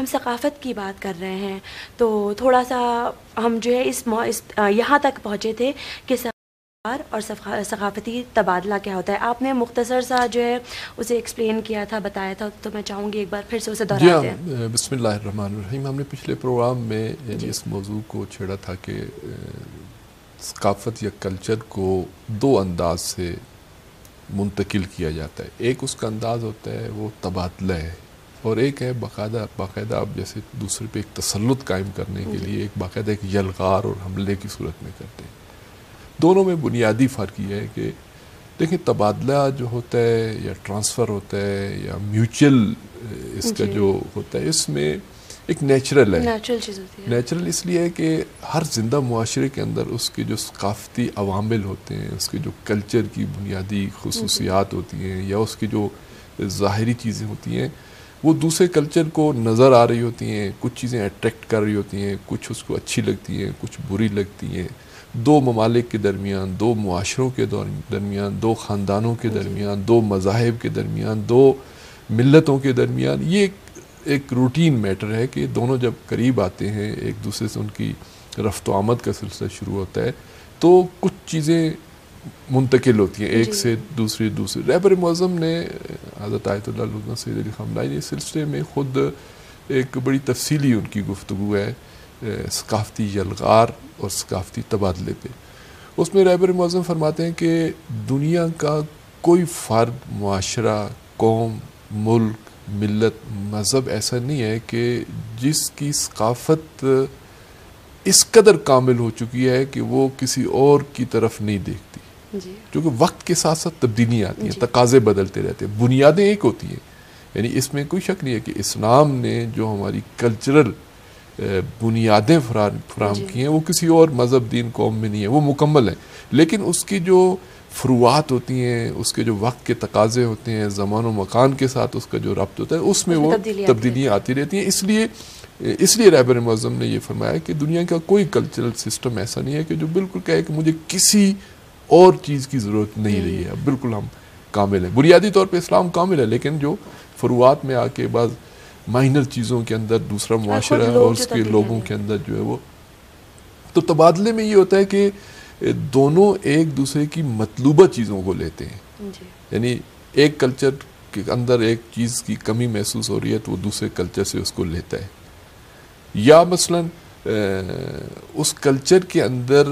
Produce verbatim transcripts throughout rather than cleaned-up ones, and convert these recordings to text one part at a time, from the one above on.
ہم ثقافت کی بات کر رہے ہیں تو تھوڑا سا ہم جو ہے اس, اس یہاں تک پہنچے تھے کہ اور ثقافتی تبادلہ کیا ہوتا ہے. آپ نے مختصر سا جو ہے اسے ایکسپلین کیا تھا, بتایا تھا, تو میں چاہوں گی ایک بار پھر سے اسے دہراتے ہیں. جی بسم اللہ الرحمن الرحیم. ہم نے پچھلے پروگرام میں یعنی جی. اس موضوع کو چھیڑا تھا کہ ثقافت یا کلچر کو دو انداز سے منتقل کیا جاتا ہے. ایک اس کا انداز ہوتا ہے وہ تبادلہ ہے, اور ایک ہے باقاعدہ باقاعدہ آپ جیسے دوسرے پہ ایک تسلط قائم کرنے کے لیے ایک باقاعدہ ایک یلغار اور حملے کی صورت میں کرتے ہیں. دونوں میں بنیادی فرق یہ ہے کہ دیکھیں تبادلہ جو ہوتا ہے یا ٹرانسفر ہوتا ہے یا میوچل اس کا جو ہوتا ہے اس میں ایک نیچرل ہے. نیچرل چیز ہوتی ہے. نیچرل اس لیے ہے کہ ہر زندہ معاشرے کے اندر اس کے جو ثقافتی عوامل ہوتے ہیں, اس کے جو کلچر کی بنیادی خصوصیات ہوتی ہیں یا اس کی جو ظاہری چیزیں ہوتی ہیں وہ دوسرے کلچر کو نظر آ رہی ہوتی ہیں. کچھ چیزیں اٹریکٹ کر رہی ہوتی ہیں, کچھ اس کو اچھی لگتی ہیں, کچھ بری لگتی ہیں. دو ممالک کے درمیان, دو معاشروں کے درمیان, دو خاندانوں کے درمیان, دو مذاہب کے درمیان, دو ملتوں کے درمیان یہ ایک ایک روٹین میٹر ہے کہ دونوں جب قریب آتے ہیں ایک دوسرے سے ان کی رفت و آمد کا سلسلہ شروع ہوتا ہے تو کچھ چیزیں منتقل ہوتی ہیں ایک سے دوسری دوسری. رہبر معظم نے حضرت آیت اللہ علامہ سید علی خامنہ نے اس سلسلے میں خود ایک بڑی تفصیلی ان کی گفتگو ہے ثقافتی یلغار اور ثقافتی تبادلے پہ. اس میں رہبر معظم فرماتے ہیں کہ دنیا کا کوئی فرد, معاشرہ, قوم, ملک, ملت, مذہب ایسا نہیں ہے کہ جس کی ثقافت اس قدر کامل ہو چکی ہے کہ وہ کسی اور کی طرف نہیں دیکھتی. جی. کیونکہ وقت کے ساتھ ساتھ تبدیلیاں آتی ہیں, تقاضے بدلتے رہتے ہیں, بنیادیں ایک ہوتی ہیں. یعنی اس میں کوئی شک نہیں ہے کہ اسلام نے جو ہماری کلچرل بنیادیں فراہم کی ہیں وہ کسی اور مذہب, دین, قوم میں نہیں ہے, وہ مکمل ہیں. لیکن اس کی جو فروعات ہوتی ہیں, اس کے جو وقت کے تقاضے ہوتے ہیں, زمان و مکان کے ساتھ اس کا جو ربط ہوتا ہے اس میں وہ تبدیلیاں آتی رہتی ہیں. اس لیے اس لیے رہبر معظم نے یہ فرمایا کہ دنیا کا کوئی کلچرل سسٹم ایسا نہیں ہے کہ جو بالکل کہے کہ مجھے کسی اور چیز کی ضرورت نہیں رہی ہے, بالکل ہم کامل ہیں. بنیادی طور پہ اسلام کامل ہے, لیکن جو فروعات میں آ کے بعض مائنر چیزوں کے اندر دوسرا معاشرہ اور اس کے لوگوں کے اندر جو ہے وہ تو تبادلے میں یہ ہوتا ہے کہ دونوں ایک دوسرے کی مطلوبہ چیزوں کو لیتے ہیں. یعنی ایک کلچر کے اندر ایک چیز کی کمی محسوس ہو رہی ہے تو وہ دوسرے کلچر سے اس کو لیتا ہے, یا مثلا اس کلچر کے اندر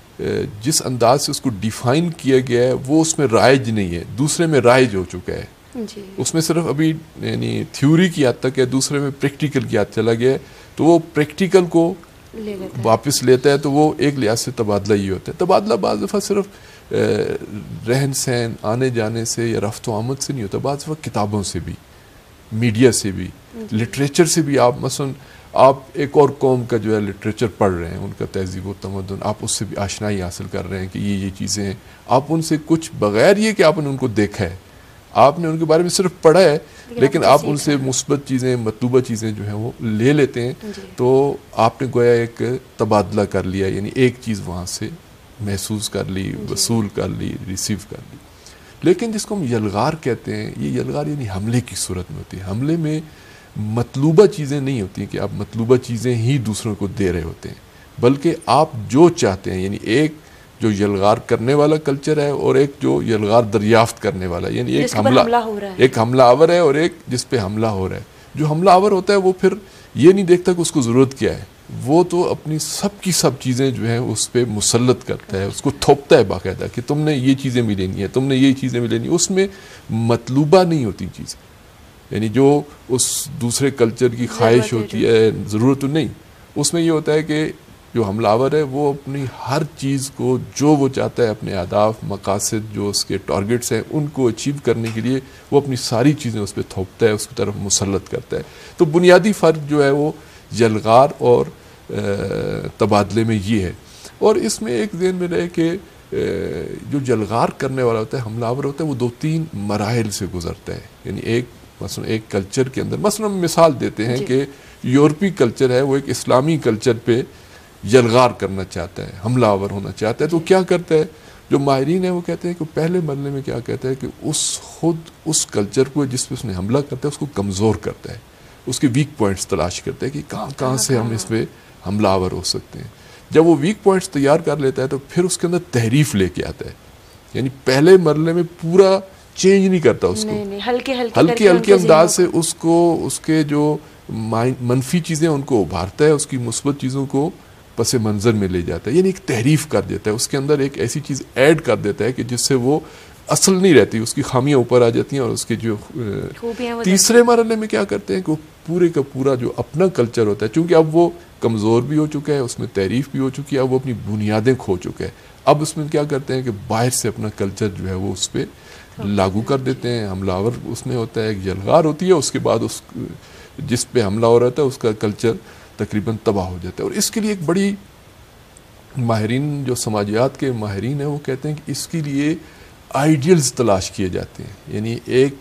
جس انداز سے اس کو ڈیفائن کیا گیا ہے وہ اس میں رائج نہیں ہے, دوسرے میں رائج ہو چکا ہے. جی. اس میں صرف ابھی یعنی تھیوری کی حد تک ہے, دوسرے میں پریکٹیکل کی حد چلا گیا ہے تو وہ پریکٹیکل کو لے لیتا واپس لیتا ہے, تو وہ ایک لحاظ سے تبادلہ ہی ہوتا ہے. تبادلہ بعض دفعہ صرف رہن سہن, آنے جانے سے یا رفت و آمد سے نہیں ہوتا, بعض دفعہ کتابوں سے بھی, میڈیا سے بھی, لٹریچر سے بھی. آپ مثلا آپ ایک اور قوم کا جو ہے لٹریچر پڑھ رہے ہیں, ان کا تہذیب و تمدن, آپ اس سے بھی آشنائی حاصل کر رہے ہیں کہ یہ یہ چیزیں ہیں. آپ ان سے کچھ بغیر یہ کہ آپ نے ان کو دیکھا ہے, آپ نے ان کے بارے میں صرف پڑھا ہے, لیکن آپ ان سے مثبت چیزیں, مطلوبہ چیزیں جو ہیں وہ لے لیتے ہیں. تو آپ نے گویا ایک تبادلہ کر لیا, یعنی ایک چیز وہاں سے محسوس کر لی, وصول کر لی, ریسیو کر لی. لیکن جس کو ہم یلغار کہتے ہیں, یہ یلغار یعنی حملے کی صورت میں ہوتی ہے. حملے میں مطلوبہ چیزیں نہیں ہوتی کہ آپ مطلوبہ چیزیں ہی دوسروں کو دے رہے ہوتے ہیں, بلکہ آپ جو چاہتے ہیں, یعنی ایک جو یلغار کرنے والا کلچر ہے اور ایک جو یلغار دریافت کرنے والا, یعنی ایک حملہ ایک حملہ آور ہے اور ایک جس پہ حملہ ہو رہا ہے. جو حملہ آور ہوتا ہے وہ پھر یہ نہیں دیکھتا کہ اس کو ضرورت کیا ہے, وہ تو اپنی سب کی سب چیزیں جو ہیں اس پہ مسلط کرتا ہے, اس کو تھوپتا ہے باقاعدہ کہ تم نے یہ چیزیں بھی لینی ہے, تم نے یہ چیزیں بھی لینی ہے. اس میں مطلوبہ نہیں ہوتی چیز, یعنی جو اس دوسرے کلچر کی خواہش ہوتی ہے, ضرورت نہیں. اس میں یہ ہوتا ہے کہ جو حملہ آور ہے وہ اپنی ہر چیز کو جو وہ چاہتا ہے, اپنے اہداف, مقاصد, جو اس کے ٹارگٹس ہیں ان کو اچیو کرنے کے لیے وہ اپنی ساری چیزیں اس پہ تھوپتا ہے, اس کی طرف مسلط کرتا ہے. تو بنیادی فرق جو ہے وہ یلغار اور تبادلے میں یہ ہے. اور اس میں ایک ذہن میں رہے کہ جو یلغار کرنے والا ہوتا ہے, حملہ آور ہوتا ہے, وہ دو تین مراحل سے گزرتا ہے. یعنی ایک مثلا ایک کلچر کے اندر, مثلا ہم مثال دیتے ہیں کہ یورپی کلچر ہے, وہ ایک اسلامی کلچر پہ یلغار کرنا چاہتا ہے, حملہ آور ہونا چاہتا ہے. تو کیا کرتا ہے, جو ماہرین ہیں وہ کہتے ہیں کہ پہلے مرحلے میں کیا کہتا ہے کہ اس خود اس کلچر کو جس پہ اس نے حملہ کرتا ہے اس کو کمزور کرتا ہے, اس کے ویک پوائنٹس تلاش کرتے ہیں کہ کہاں کہاں سے ہم اس پہ حملہ آور ہو سکتے ہیں. جب وہ ویک پوائنٹس تیار کر لیتا ہے تو پھر اس کے اندر تحریف لے کے آتا ہے. یعنی پہلے مرحلے میں پورا چینج نہیں کرتا اس کو, ہلکے ہلکے ہلکے انداز سے اس کو اس کے جو منفی چیزیں ان کو ابھارتا ہے, اس کی مثبت چیزوں کو پس منظر میں لے جاتا ہے. یعنی ایک تحریف کر دیتا ہے, اس کے اندر ایک ایسی چیز ایڈ کر دیتا ہے کہ جس سے وہ اصل نہیں رہتی, اس کی خامیاں اوپر آ جاتی ہیں. اور اس کے جو تیسرے مرحلے میں کیا کرتے ہیں کہ وہ پورے کا پورا جو اپنا کلچر ہوتا ہے, چونکہ اب وہ کمزور بھی ہو چکا ہے, اس میں تحریف بھی ہو چکی ہے, اب وہ اپنی بنیادیں کھو چکا ہے. اب اس میں کیا کرتے ہیں کہ باہر سے اپنا کلچر جو ہے وہ اس پہ لاگو کر دیتے ہیں. حملہ آور اس میں ہوتا ہے, ایک یلغار ہوتی ہے, اس کے بعد اس جس پہ حملہ ہو رہا ہے اس کا کلچر تقریباً تباہ ہو جاتا ہے. اور اس کے لیے ایک بڑی ماہرین جو سماجیات کے ماہرین ہیں وہ کہتے ہیں کہ اس کے لیے آئیڈیلز تلاش کیے جاتے ہیں. یعنی ایک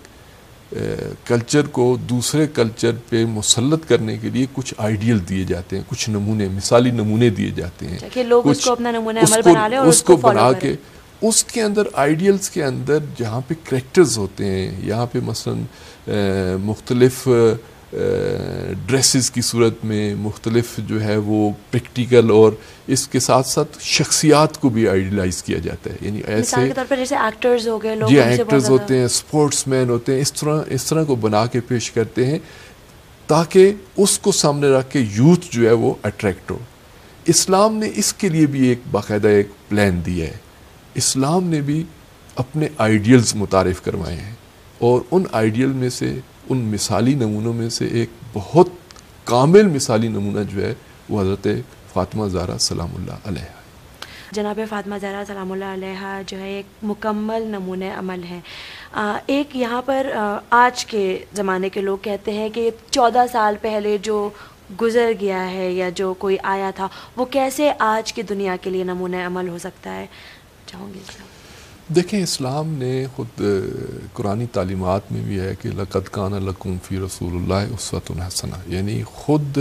کلچر کو دوسرے کلچر پہ مسلط کرنے کے لیے کچھ آئیڈیل دیے جاتے ہیں, کچھ نمونے, مثالی نمونے دیے جاتے ہیں کہ لوگ اس کو اپنا نمونہ عمل بنا لیں اور اس کو بنا کے اس کے اندر آئیڈیلز کے اندر جہاں پہ کریکٹرز ہوتے ہیں, یہاں پہ مثلا مختلف ڈریسز کی صورت میں مختلف جو ہے وہ پریکٹیکل, اور اس کے ساتھ ساتھ شخصیات کو بھی آئیڈیلائز کیا جاتا ہے. یعنی ایسے مثال کے طور پر جیسے ایکٹرز ہو گئے, لوگ جی ایکٹرز ہوتے ہیں, اسپورٹس مین ہوتے ہیں, اس طرح اس طرح کو بنا کے پیش کرتے ہیں تاکہ اس کو سامنے رکھ کے یوتھ جو ہے وہ اٹریکٹ ہو. اسلام نے اس کے لیے بھی ایک باقاعدہ ایک پلان دیا ہے. اسلام نے بھی اپنے آئیڈیلز متعارف کروائے ہیں, اور ان آئیڈیل میں سے, ان مثالی نمونوں میں سے ایک بہت کامل مثالی نمونہ جو ہے وہ حضرت فاطمہ زہرا سلام اللہ علیہ. جناب فاطمہ زہرا سلام اللہ علیہ جو ہے ایک مکمل نمونہ عمل ہے. ایک یہاں پر آج کے زمانے کے لوگ کہتے ہیں کہ چودہ سال پہلے جو گزر گیا ہے یا جو کوئی آیا تھا وہ کیسے آج کی دنیا کے لیے نمونہ عمل ہو سکتا ہے, چاہوں گی. دیکھیں اسلام نے خود قرآنی تعلیمات میں بھی ہے کہ لقد کان لکم فی رسول اللہ اسوۃ حسنہ, یعنی خود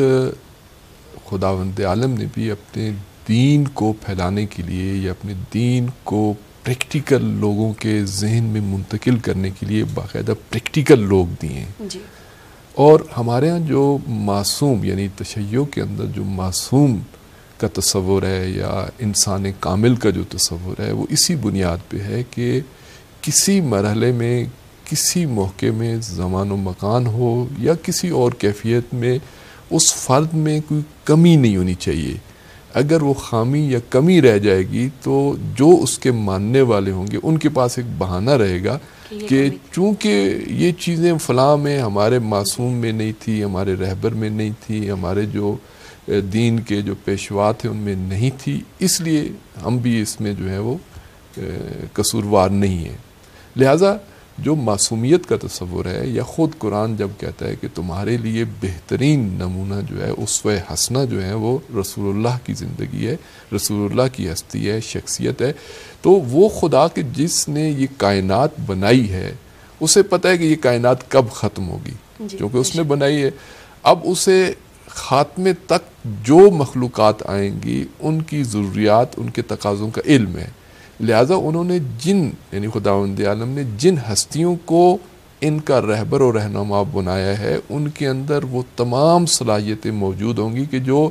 خداوند عالم نے بھی اپنے دین کو پھیلانے کے لیے یا اپنے دین کو پریکٹیکل لوگوں کے ذہن میں منتقل کرنے کے لیے باقاعدہ پریکٹیکل لوگ دیے ہیں. جی. اور ہمارے ہاں جو معصوم یعنی تشیع کے اندر جو معصوم کا تصور ہے یا انسان کامل کا جو تصور ہے وہ اسی بنیاد پہ ہے کہ کسی مرحلے میں, کسی موقع میں, زمان و مکان ہو یا کسی اور کیفیت میں اس فرد میں کوئی کمی نہیں ہونی چاہیے. اگر وہ خامی یا کمی رہ جائے گی تو جو اس کے ماننے والے ہوں گے ان کے پاس ایک بہانہ رہے گا کہ چونکہ یہ چیزیں فلاں میں ہمارے معصوم میں نہیں تھی, ہمارے رہبر میں نہیں تھی, ہمارے جو دین کے جو پیشوا تھے ان میں نہیں تھی, اس لیے ہم بھی اس میں جو ہے وہ قصوروار نہیں ہیں. لہٰذا جو معصومیت کا تصور ہے, یا خود قرآن جب کہتا ہے کہ تمہارے لیے بہترین نمونہ جو ہے اسوہ حسنہ جو ہے وہ رسول اللہ کی زندگی ہے, رسول اللہ کی ہستی ہے, شخصیت ہے, تو وہ خدا کے جس نے یہ کائنات بنائی ہے اسے پتہ ہے کہ یہ کائنات کب ختم ہوگی, کیونکہ اس نے بنائی ہے. اب اسے خاتمے تک جو مخلوقات آئیں گی ان کی ضروریات, ان کے تقاضوں کا علم ہے. لہٰذا انہوں نے جن یعنی خداوند عالم نے جن ہستیوں کو ان کا رہبر و رہنما بنایا ہے ان کے اندر وہ تمام صلاحیتیں موجود ہوں گی کہ جو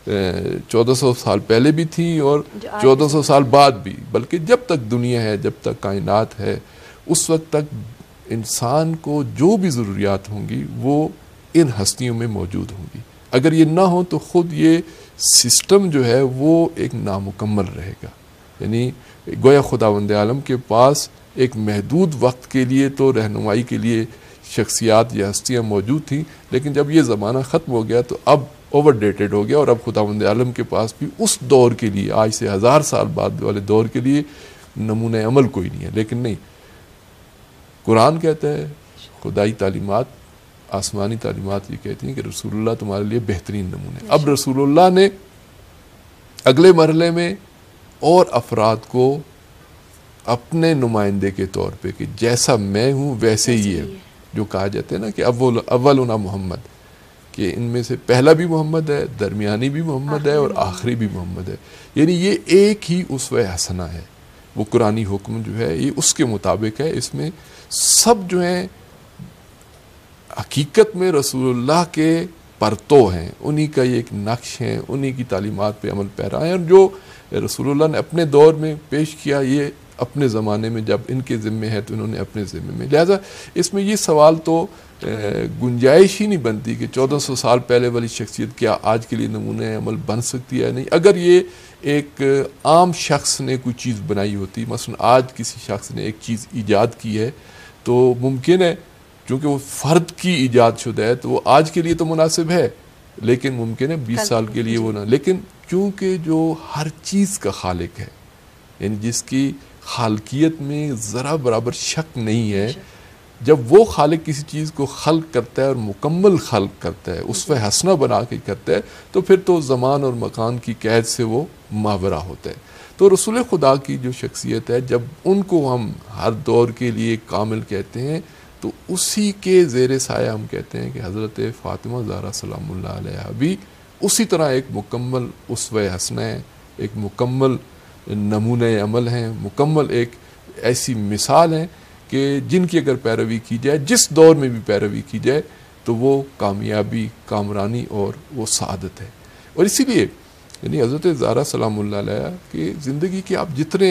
چودہ سو سال پہلے بھی تھیں اور چودہ سو سال بعد بھی, بلکہ جب تک دنیا ہے, جب تک کائنات ہے, اس وقت تک انسان کو جو بھی ضروریات ہوں گی وہ ان ہستیوں میں موجود ہوں گی. اگر یہ نہ ہو تو خود یہ سسٹم جو ہے وہ ایک نامکمل رہے گا. یعنی گویا خداوند عالم کے پاس ایک محدود وقت کے لیے تو رہنمائی کے لیے شخصیات یا ہستیاں موجود تھیں, لیکن جب یہ زمانہ ختم ہو گیا تو اب اوور ڈیٹڈ ہو گیا, اور اب خداوند عالم کے پاس بھی اس دور کے لیے, آج سے ہزار سال بعد والے دور کے لیے نمونہ عمل کوئی نہیں ہے. لیکن نہیں, قرآن کہتا ہے, خدائی تعلیمات, آسمانی تعلیمات یہ کہتی ہیں کہ رسول اللہ تمہارے لیے بہترین نمونے. اب رسول اللہ نے اگلے مرحلے میں اور افراد کو اپنے نمائندے کے طور پہ کہ جیسا میں ہوں ویسے ہی ہے, جو کہا جاتا ہے نا کہ اول اولنا محمد, کہ ان میں سے پہلا بھی محمد ہے, درمیانی بھی محمد ہے اور آخری بھی محمد ہے. یعنی یہ ایک ہی اسوہ حسنہ ہے. وہ قرآنی حکم جو ہے یہ اس کے مطابق ہے. اس میں سب جو ہیں حقیقت میں رسول اللہ کے پرتو ہیں، انہی کا یہ ایک نقش ہیں، انہی کی تعلیمات پہ عمل پیرا ہیں، اور جو رسول اللہ نے اپنے دور میں پیش کیا یہ اپنے زمانے میں جب ان کے ذمے ہے تو انہوں نے اپنے ذمے میں. لہذا اس میں یہ سوال تو گنجائش ہی نہیں بنتی کہ چودہ سو سال پہلے والی شخصیت کیا آج کے لیے نمونہ عمل بن سکتی ہے نہیں. اگر یہ ایک عام شخص نے کوئی چیز بنائی ہوتی، مثلا آج کسی شخص نے ایک چیز ایجاد کی ہے تو ممکن ہے چونکہ وہ فرد کی ایجاد شدہ ہے تو وہ آج کے لیے تو مناسب ہے، لیکن ممکن ہے بیس سال کے لیے وہ نہ. لیکن چونکہ جو ہر چیز کا خالق ہے، یعنی جس کی خالقیت میں ذرا برابر شک نہیں ہے، جب وہ خالق کسی چیز کو خلق کرتا ہے اور مکمل خلق کرتا ہے، اس پہ حسنہ بنا کے کرتا ہے، تو پھر تو زمان اور مکان کی قید سے وہ ماورا ہوتا ہے. تو رسول خدا کی جو شخصیت ہے، جب ان کو ہم ہر دور کے لیے کامل کہتے ہیں تو اسی کے زیر سایہ ہم کہتے ہیں کہ حضرت فاطمہ زہرا سلام اللہ علیہ بھی اسی طرح ایک مکمل اسوہ حسنہ ہے، ایک مکمل نمونہ عمل ہیں، مکمل ایک ایسی مثال ہیں کہ جن کی اگر پیروی کی جائے، جس دور میں بھی پیروی کی جائے، تو وہ کامیابی، کامرانی اور وہ سعادت ہے. اور اسی لیے یعنی حضرت زہرا سلام اللہ علیہ کی زندگی کے آپ جتنے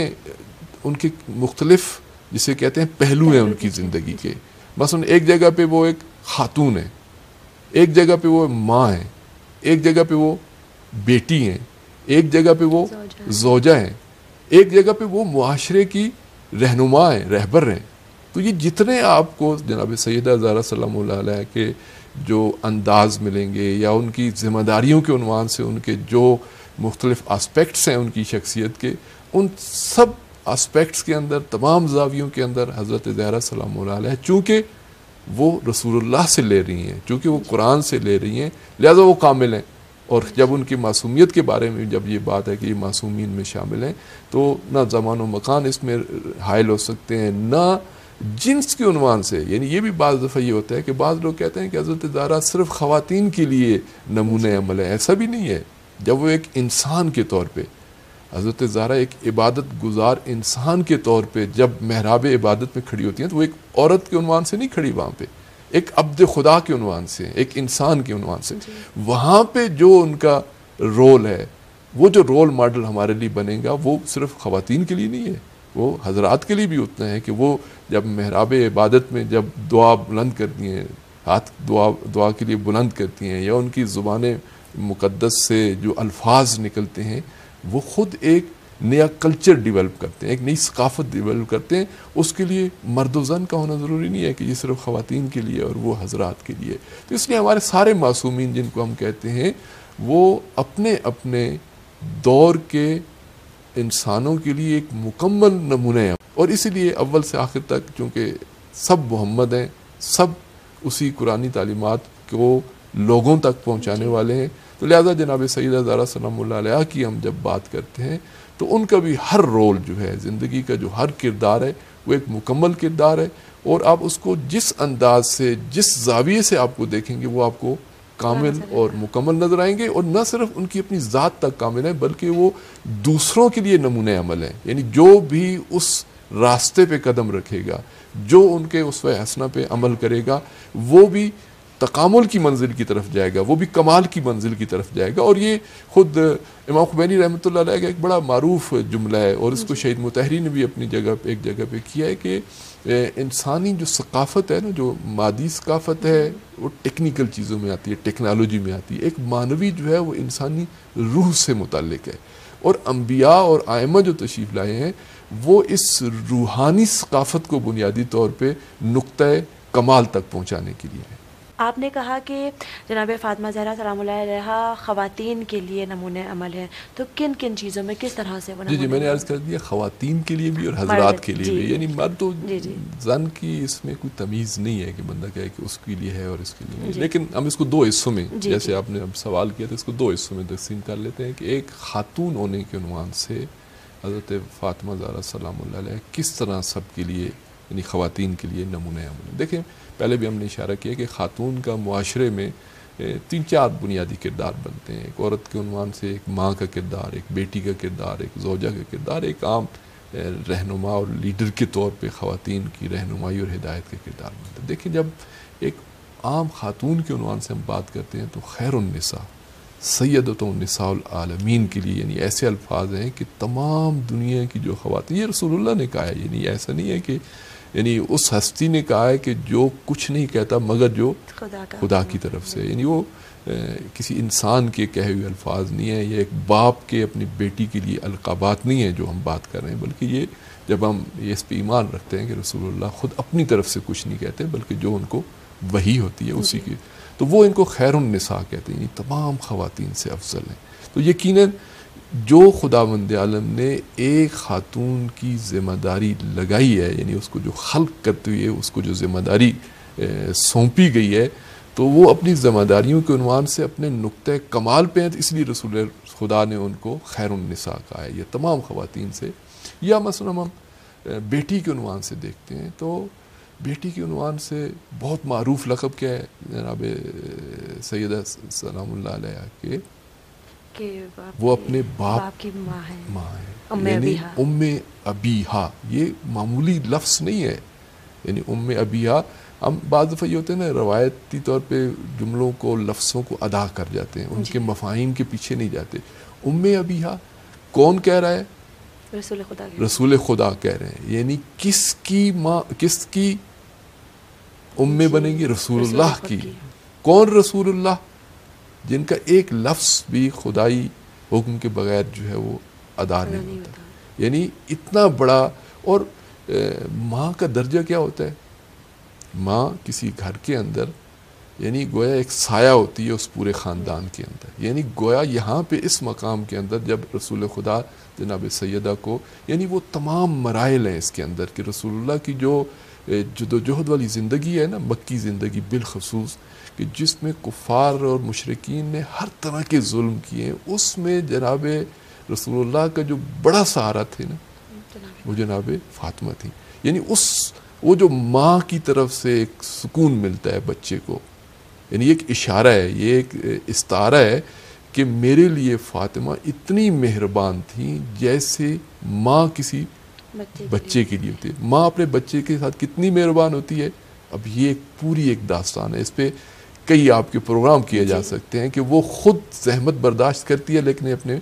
ان کے مختلف جسے کہتے ہیں پہلو ہیں ان کی زندگی کے، مثلا ایک جگہ پہ وہ ایک خاتون ہے، ایک جگہ پہ وہ ماں ہے، ایک جگہ پہ وہ بیٹی ہیں، ایک جگہ پہ وہ زوجہ ہیں، ایک جگہ پہ وہ معاشرے کی رہنما ہیں، رہبر ہیں. تو یہ جتنے آپ کو جناب سیدہ زہرا سلام اللہ علیہ کے جو انداز ملیں گے یا ان کی ذمہ داریوں کے عنوان سے ان کے جو مختلف آسپیکٹس ہیں ان کی شخصیت کے، ان سب آسپیکٹس کے اندر، تمام زاویوں کے اندر حضرت زہرا سلام اللہ علیہ چونکہ وہ رسول اللہ سے لے رہی ہیں، چونکہ وہ قرآن سے لے رہی ہیں، لہذا وہ کامل ہیں. اور جب ان کی معصومیت کے بارے میں جب یہ بات ہے کہ یہ معصومین میں شامل ہیں، تو نہ زمان و مکان اس میں حائل ہو سکتے ہیں، نہ جنس کے عنوان سے. یعنی یہ بھی بعض دفعہ یہ ہوتا ہے کہ بعض لوگ کہتے ہیں کہ حضرت زہرا صرف خواتین کے لیے نمونہ عمل ہے. ایسا بھی نہیں ہے. جب وہ ایک انسان کے طور پہ، حضرت زہرا ایک عبادت گزار انسان کے طور پہ جب محراب عبادت میں کھڑی ہوتی ہیں تو وہ ایک عورت کے عنوان سے نہیں کھڑی وہاں پہ، ایک عبد خدا کے عنوان سے، ایک انسان کے عنوان سے. وہاں پہ جو ان کا رول ہے، وہ جو رول ماڈل ہمارے لیے بنے گا، وہ صرف خواتین کے لیے نہیں ہے، وہ حضرات کے لیے بھی اتنا ہے کہ وہ جب محراب عبادت میں جب دعا بلند کرتی ہیں، ہاتھ دعا دعا کے لیے بلند کرتی ہیں، یا ان کی زبان مقدس سے جو الفاظ نکلتے ہیں، وہ خود ایک نیا کلچر ڈیولپ کرتے ہیں، ایک نئی ثقافت ڈیولپ کرتے ہیں. اس کے لیے مرد و زن کا ہونا ضروری نہیں ہے کہ یہ صرف خواتین کے لیے اور وہ حضرات کے لیے. تو اس لیے ہمارے سارے معصومین جن کو ہم کہتے ہیں، وہ اپنے اپنے دور کے انسانوں کے لیے ایک مکمل نمونہ ہیں. اور اسی لیے اول سے آخر تک چونکہ سب محمد ہیں، سب اسی قرآنی تعلیمات کو لوگوں تک پہنچانے والے ہیں، تو لہذا جناب سیدہ زہرا سلام اللہ علیہ کی ہم جب بات کرتے ہیں تو ان کا بھی ہر رول جو ہے، زندگی کا جو ہر کردار ہے، وہ ایک مکمل کردار ہے. اور آپ اس کو جس انداز سے، جس زاویے سے آپ کو دیکھیں گے، وہ آپ کو کامل اور مکمل نظر آئیں گے. اور نہ صرف ان کی اپنی ذات تک کامل ہیں، بلکہ وہ دوسروں کے لیے نمونہ عمل ہیں. یعنی جو بھی اس راستے پہ قدم رکھے گا، جو ان کے اسوہ حسنہ پہ عمل کرے گا، وہ بھی تکامل کی منزل کی طرف جائے گا، وہ بھی کمال کی منزل کی طرف جائے گا. اور یہ خود امام خمینی رحمۃ اللہ علیہ کا ایک بڑا معروف جملہ ہے، اور اس کو شہید مطہری نے بھی اپنی جگہ پہ ایک جگہ پہ کیا ہے کہ انسانی جو ثقافت ہے نا، جو مادی ثقافت ہے، وہ ٹیکنیکل چیزوں میں آتی ہے، ٹیکنالوجی میں آتی ہے. ایک معنوی جو ہے وہ انسانی روح سے متعلق ہے. اور انبیاء اور ائمہ جو تشریف لائے ہیں، وہ اس روحانی ثقافت کو بنیادی طور پہ نقطہ کمال تک پہنچانے کے لیے ہے. آپ نے کہا کہ جناب فاطمہ زہرا سلام اللہ علیہ خواتین کے لیے نمونہ عمل ہے، تو کن کن چیزوں میں کس طرح سے وہ جی جی میں نے عرض کر دیا خواتین کے لیے بھی اور حضرات کے لیے بھی. یعنی مرد تو زن کی اس میں کوئی تمیز نہیں ہے کہ بندہ کہے کہ اس کے لیے ہے اور اس کے لیے نہیں. لیکن ہم اس کو دو حصوں میں، جیسے آپ نے اب سوال کیا تھا، اس کو دو حصوں میں تقسیم کر لیتے ہیں کہ ایک خاتون ہونے کے عنوان سے حضرت فاطمہ زہرا سلام اللہ علیہ کس طرح سب کے لیے، یعنی خواتین کے لیے نمونہ عمل. دیکھیں پہلے بھی ہم نے اشارہ کیا کہ خاتون کا معاشرے میں تین چار بنیادی کردار بنتے ہیں. ایک عورت کے عنوان سے ایک ماں کا کردار، ایک بیٹی کا کردار، ایک زوجہ کا کردار، ایک عام رہنما اور لیڈر کے طور پہ خواتین کی رہنمائی اور ہدایت کا کردار بنتا ہے. دیکھیں جب ایک عام خاتون کے عنوان سے ہم بات کرتے ہیں تو خیر النساء سیدۃ النساء العالمین کے لیے یعنی ایسے الفاظ ہیں کہ تمام دنیا کی جو خواتین، یہ رسول اللہ نے کہا ہے، یعنی ایسا نہیں ہے کہ یعنی اس ہستی نے کہا ہے کہ جو کچھ نہیں کہتا مگر جو خدا کا خدا کی طرف سے، یعنی وہ کسی انسان کے کہے ہوئے الفاظ نہیں ہیں، یہ ایک باپ کے اپنی بیٹی کے لیے القابات نہیں ہیں جو ہم بات کر رہے ہیں، بلکہ یہ جب ہم یہ اس پہ ایمان رکھتے ہیں کہ رسول اللہ خود اپنی طرف سے کچھ نہیں کہتے بلکہ جو ان کو وحی ہوتی ہے اسی کی، تو وہ ان کو خیر النساء کہتے ہیں، یعنی تمام خواتین سے افضل ہیں۔ تو یقیناً جو خداوند عالم نے ایک خاتون کی ذمہ داری لگائی ہے، یعنی اس کو جو خلق کرتے ہوئے اس کو جو ذمہ داری سونپی گئی ہے، تو وہ اپنی ذمہ داریوں کے عنوان سے اپنے نقطۂ کمال پہ ہیں، اس لیے رسول خدا نے ان کو خیر النساء کہا ہے، یہ تمام خواتین سے۔ یا مثلا ہم بیٹی کے عنوان سے دیکھتے ہیں تو بیٹی کے عنوان سے بہت معروف لقب کیا ہے جناب سیدہ سلام اللہ علیہ کے کہ وہ اپنے باپ, باپ کی ماں ہے، ماں ہے، ام یعنی ابیہا۔ ام ابیہا یہ معمولی لفظ نہیں ہے، یعنی ام ابیہا ہم بعض دفعہ یہ ہوتے ہیں نا روایتی طور پہ جملوں کو لفظوں کو ادا کر جاتے ہیں، ان کے مفاہیم کے پیچھے نہیں جاتے۔ ام ابیہا کون کہہ رہا ہے؟ رسول خدا رسول خدا کہہ رہے ہیں، یعنی کس کی ماں کس کی ام بنے گی؟ رسول اللہ کی۔ کون رسول اللہ؟ جن کا ایک لفظ بھی خدائی حکم کے بغیر جو ہے وہ ادا نہیں ہوتا، یعنی اتنا بڑا۔ اور ماں کا درجہ کیا ہوتا ہے؟ ماں کسی گھر کے اندر یعنی گویا ایک سایہ ہوتی ہے اس پورے خاندان کے اندر، یعنی گویا یہاں پہ اس مقام کے اندر جب رسول خدا جناب سیدہ کو یعنی وہ تمام مراحل ہیں اس کے اندر کہ رسول اللہ کی جو جدوجہد والی زندگی ہے نا، مکی زندگی بالخصوص، کہ جس میں کفار اور مشرکین نے ہر طرح کے ظلم کیے ہیں، اس میں جناب رسول اللہ کا جو بڑا سہارا تھے نا وہ جناب فاطمہ تھی، یعنی اس وہ جو ماں کی طرف سے ایک سکون ملتا ہے بچے کو، یعنی ایک اشارہ ہے، یہ ایک استعارہ ہے کہ میرے لیے فاطمہ اتنی مہربان تھیں جیسے ماں کسی بچے کے لیے ہوتی ہے۔ ماں اپنے بچے کے ساتھ کتنی مہربان ہوتی ہے، اب یہ ایک پوری ایک داستان ہے، اس پہ کئی آپ کے پروگرام کیے جا سکتے ہیں کہ وہ خود زحمت برداشت کرتی ہے لیکن اپنے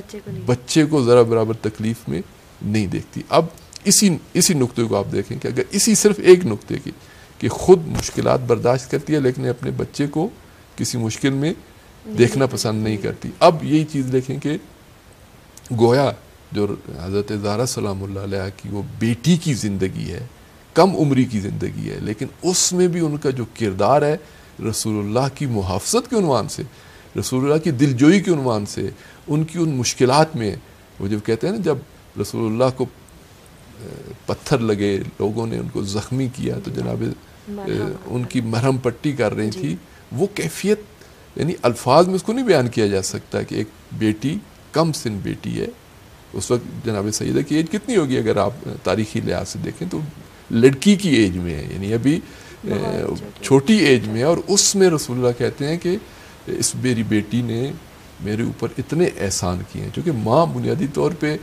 بچے کو ذرا برابر تکلیف میں نہیں دیکھتی۔ اب اسی اسی نقطے کو آپ دیکھیں کہ اگر اسی صرف ایک نقطے کی کہ خود مشکلات برداشت کرتی ہے لیکن اپنے بچے کو کسی مشکل میں دیکھنا پسند نہیں کرتی۔ اب یہی چیز دیکھیں کہ گویا جو حضرت زہرا سلام اللہ علیہ کی وہ بیٹی کی زندگی ہے، کم عمری کی زندگی ہے، لیکن اس میں بھی ان کا جو کردار ہے رسول اللہ کی محافظت کے عنوان سے، رسول اللہ کی دلجوئی کے عنوان سے، ان کی ان مشکلات میں وہ جب کہتے ہیں نا جب رسول اللہ کو پتھر لگے، لوگوں نے ان کو زخمی کیا تو جناب ان کی مرہم پٹی کر رہی تھی، وہ کیفیت یعنی الفاظ میں اس کو نہیں بیان کیا جا سکتا کہ ایک بیٹی کم سن بیٹی ہے، اس وقت جناب سیدہ کی ایج کتنی ہوگی اگر آپ تاریخی لحاظ سے دیکھیں تو لڑکی کی ایج میں ہے، یعنی ابھی چھوٹی ایج میں ہے، اور اس میں رسول اللہ کہتے ہیں کہ اس میری بیٹی نے میرے اوپر اتنے احسان کیے ہیں، چونکہ ماں بنیادی طور پہ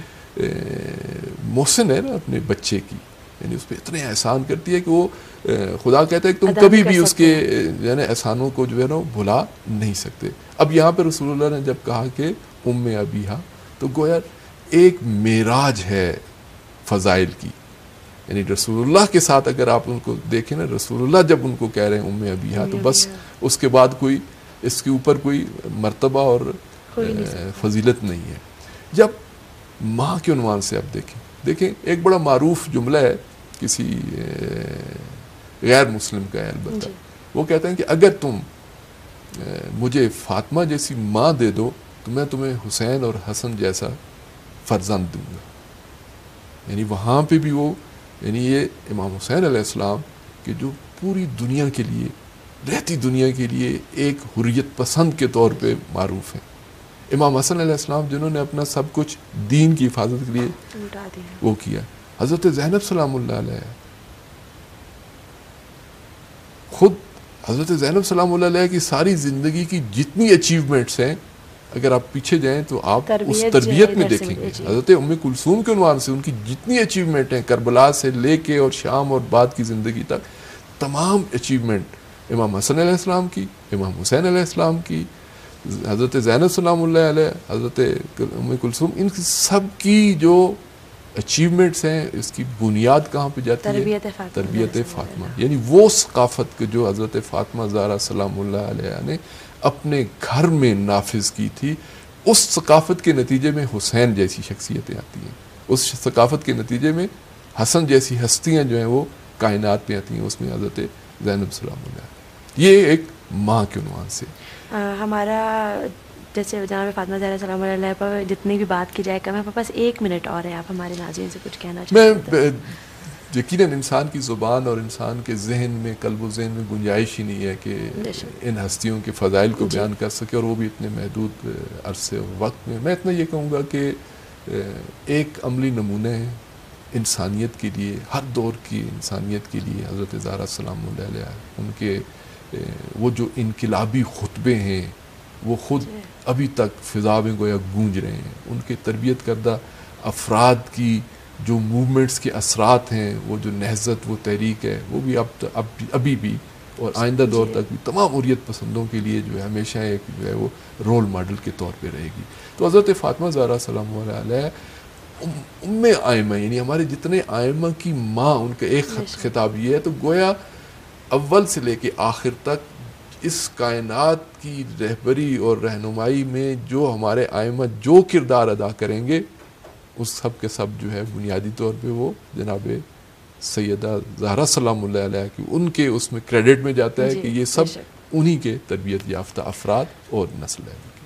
محسن ہے نا اپنے بچے کی، یعنی اس پہ اتنے احسان کرتی ہے کہ وہ خدا کہتا ہے کہ تم کبھی بھی اس کے یعنی احسانوں کو جو ہے نا بھلا نہیں سکتے۔ اب یہاں پہ رسول اللہ نے جب کہا کہ ام ابیہا تو گویا ایک معراج ہے فضائل کی، یعنی رسول اللہ کے ساتھ اگر آپ ان کو دیکھیں نا، رسول اللہ جب ان کو کہہ رہے ہیں ام ابیہا تو بس اس کے بعد کوئی اس کے اوپر کوئی مرتبہ اور فضیلت نہیں ہے۔ جب ماں کے عنوان سے آپ دیکھیں دیکھیں ایک بڑا معروف جملہ ہے کسی غیر مسلم کا ہے البتہ، وہ کہتے ہیں کہ اگر تم مجھے فاطمہ جیسی ماں دے دو تو میں تمہیں حسین اور حسن جیسا فرزند دوں گا، یعنی وہاں پہ بھی وہ یعنی یہ امام حسین علیہ السلام کہ جو پوری دنیا کے لیے رہتی دنیا کے لیے ایک حریت پسند کے طور پہ معروف ہیں، امام حسن علیہ السلام جنہوں نے اپنا سب کچھ دین کی حفاظت کے لیے وہ کیا، حضرت زینب سلام اللہ علیہ خود حضرت زینب سلام اللہ علیہ کی ساری زندگی کی جتنی اچیومنٹس ہیں اگر آپ پیچھے جائیں تو آپ اس تربیت میں دیکھیں گے، حضرت ام کلثوم کے عنوان سے ان کی جتنی اچیومنٹ ہیں کربلا سے لے کے اور شام اور بعد کی زندگی تک تمام اچیومنٹ امام حسن علیہ السلام کی، امام حسین علیہ السلام کی، حضرت زینب سلام اللہ علیہ، حضرت ام کلثوم، ان سب کی جو اچیومنٹس ہیں اس کی بنیاد کہاں پہ جاتی ہے؟ تربیت فاطمہ، تربیت فاطمہ، یعنی وہ ثقافت جو حضرت فاطمہ زہرا سلام اللہ علیہ نے اپنے گھر میں نافذ کی تھی، اس ثقافت کے نتیجے میں حسین جیسی شخصیتیں آتی ہیں، اس ثقافت کے نتیجے میں حسن جیسی ہستیاں جو ہیں وہ کائنات میں آتی ہیں، اس میں حضرت زینب سلام اللہ علیہ، یہ ایک ماں کے عنوان سے ہمارا جیسے جناب فاطمہ زہرا سلام علیہ پر جتنی بھی بات کی جائے کم ہے، بس ایک منٹ اور ہے، آپ ہمارے ناظرین سے کچھ کہنا چاہتے ہیں؟ میں یقیناً انسان کی زبان اور انسان کے ذہن میں، قلب و ذہن میں گنجائش ہی نہیں ہے کہ ان ہستیوں کے فضائل کو بیان کر سکے، اور وہ بھی اتنے محدود عرصے اور وقت میں۔ میں اتنا یہ کہوں گا کہ ایک عملی نمونہ ہے انسانیت کے لیے، ہر دور کی انسانیت کے لیے حضرت زہرا سلام اللہ علیہ، ان کے وہ جو انقلابی خطبے ہیں وہ خود ابھی تک فضا میں گویا گونج رہے ہیں، ان کے تربیت کردہ افراد کی جو موومنٹس کے اثرات ہیں، وہ جو نہضت، وہ تحریک ہے، وہ بھی اب اب ابھی بھی اور آئندہ دور تک بھی تمام حریت پسندوں کے لیے جو ہے ہمیشہ ایک جو ہے وہ رول ماڈل کے طور پہ رہے گی۔ تو حضرت فاطمہ زہرا سلام اللہ علیہ ام آئمہ، یعنی ہمارے جتنے آئمہ کی ماں، ان کا ایک خطاب یہ ہے، تو گویا اول سے لے کے آخر تک اس کائنات کی رہبری اور رہنمائی میں جو ہمارے آئمہ جو کردار ادا کریں گے، اس سب کے سب جو ہے بنیادی طور پہ وہ جناب سیدہ زہرا سلام اللہ علیہ کی ان کے اس میں کریڈٹ میں جاتا ہے کہ یہ سب انہی کے تربیت یافتہ افراد اور نسل ہے۔